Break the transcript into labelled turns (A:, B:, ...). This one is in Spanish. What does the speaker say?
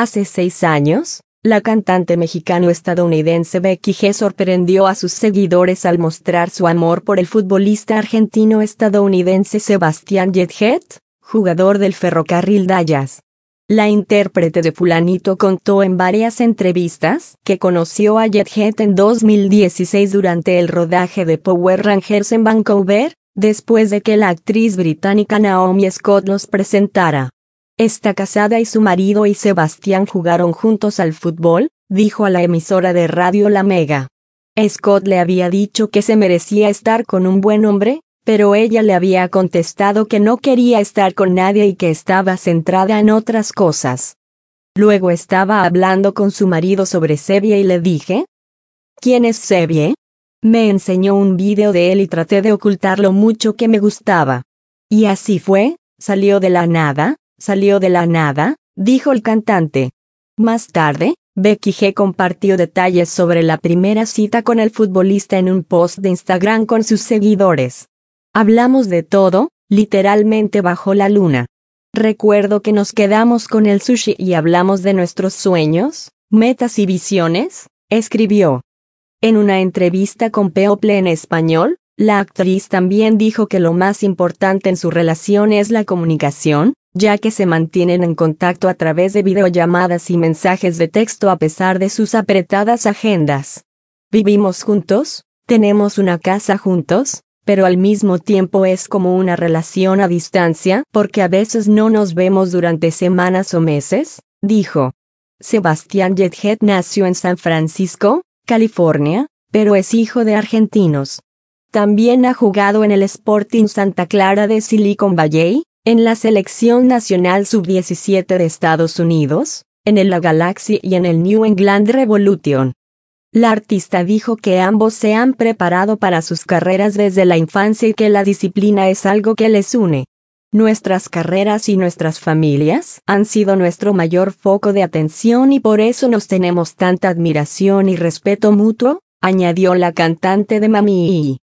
A: Hace 6 años, la cantante mexicano-estadounidense Becky G sorprendió a sus seguidores al mostrar su amor por el futbolista argentino-estadounidense Sebastián Jethet, jugador del Ferrocarril Dallas. La intérprete de Fulanito contó en varias entrevistas que conoció a Jethet en 2016 durante el rodaje de Power Rangers en Vancouver, después de que la actriz británica Naomi Scott los presentara. Está casada y su marido y Sebastián jugaron juntos al fútbol, dijo a la emisora de radio La Mega. Scott le había dicho que se merecía estar con un buen hombre, pero ella le había contestado que no quería estar con nadie y que estaba centrada en otras cosas. Luego estaba hablando con su marido sobre Xavier y le dije: ¿Quién es Xavier? Me enseñó un video de él y traté de ocultar lo mucho que me gustaba. Y así fue, salió de la nada, dijo el cantante. Más tarde, Becky G compartió detalles sobre la primera cita con el futbolista en un post de Instagram con sus seguidores. Hablamos de todo, literalmente bajo la luna. Recuerdo que nos quedamos con el sushi y hablamos de nuestros sueños, metas y visiones, escribió. En una entrevista con People en español, la actriz también dijo que lo más importante en su relación es la comunicación, ya que se mantienen en contacto a través de videollamadas y mensajes de texto a pesar de sus apretadas agendas. Vivimos juntos, tenemos una casa juntos, pero al mismo tiempo es como una relación a distancia porque a veces no nos vemos durante semanas o meses, dijo. Sebastián Jethet nació en San Francisco, California, pero es hijo de argentinos. También ha jugado en el Sporting Santa Clara de Silicon Valley, en la Selección Nacional Sub-17 de Estados Unidos, en el La Galaxy y en el New England Revolution. La artista dijo que ambos se han preparado para sus carreras desde la infancia y que la disciplina es algo que les une. Nuestras carreras y nuestras familias han sido nuestro mayor foco de atención y por eso nos tenemos tanta admiración y respeto mutuo, añadió la cantante de Mami.